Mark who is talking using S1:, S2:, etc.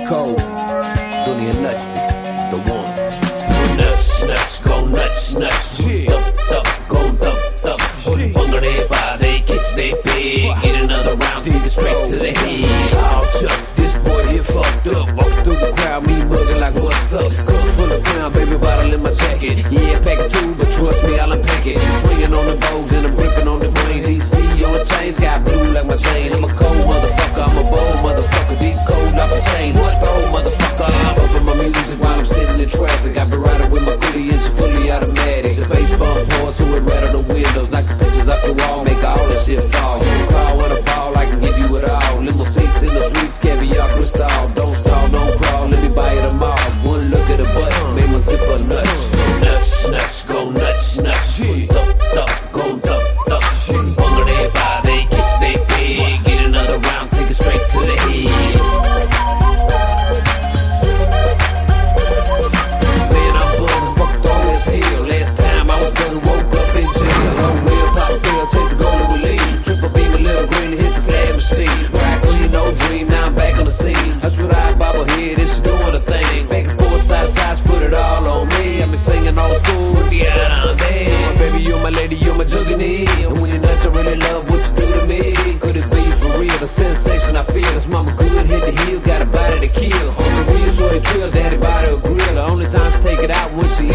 S1: cold. Dunia nuts, the one.
S2: Nuts, nuts, go nuts, nuts. Dup, dup, go dup, dup. Bungade by they kicks they big. Get another round, take it straight to the head. All chuck, this boy here fucked up. Walking through the crowd, me mugging like what's up. Cup full of crown, baby bottle in my jacket. Yeah, pack it too, but trust me, I'll unpack it. Swinging on the bows and I'm gripping on the grain. DC on the chain, sky blue like my chain. I'm a cold motherfucker, I'm a bold motherfucker. Deep cold off the chain. What cold motherfucker? I'm bumping my music while I'm sitting in traffic. I've been riding with my goodie and she fully automatic. The bass bump pours so it rattle the windows. Knock the pictures off the wall, make all that shit fall. Crawl with a ball, I can give you it all. Limo seats in the suites, caviar crystal. Don't stall, don't crawl, let me buy it them all. One look at the butt, make my zipper nuts. Nuts, nuts, go nuts, nuts. Dup, dup, go dup, dup. Bungade by they kicks they big. Get another round, take it straight to the head. Man, I'm buzzing, fucked on this hill. Last time I was buzzing, woke up in jail. Long wheel, pop a pill, chase a goalie with lead. Triple beam, a little green, hit the slab machine. Right clean, no dream, now I'm back on the scene. That's what I bobble head, it's doing a thing. Back and forth, side to side, put it all on me. I've been singing old school with the out on there. Baby, you're my lady, you're my juggernee. And when you're nuts, I really love what you do to me. Could it be for real? The sensation I feel. This mama good, hit the heel, got a body to kill. On the real shorty trills, daddy body a grill. The only time to take it out when she